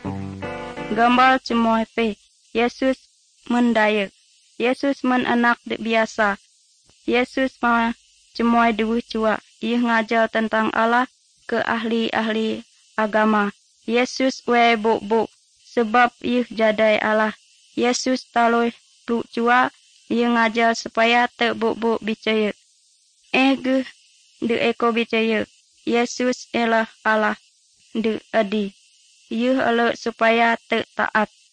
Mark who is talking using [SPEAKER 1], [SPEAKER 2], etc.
[SPEAKER 1] Gambar cemoy pe. Yesus mendaya. Yesus men anak biasa. Yesus ma cemoy dua cua. Ia ngajar tentang Allah ke ahli-ahli agama. Yesus we buk sebab ia jadai Allah. Yesus taloi lu cua. Ia ngajar supaya tak buk bicaya. Ge de eko bicaya. Yesus ialah Allah de adi. Ia elok supaya tak taat.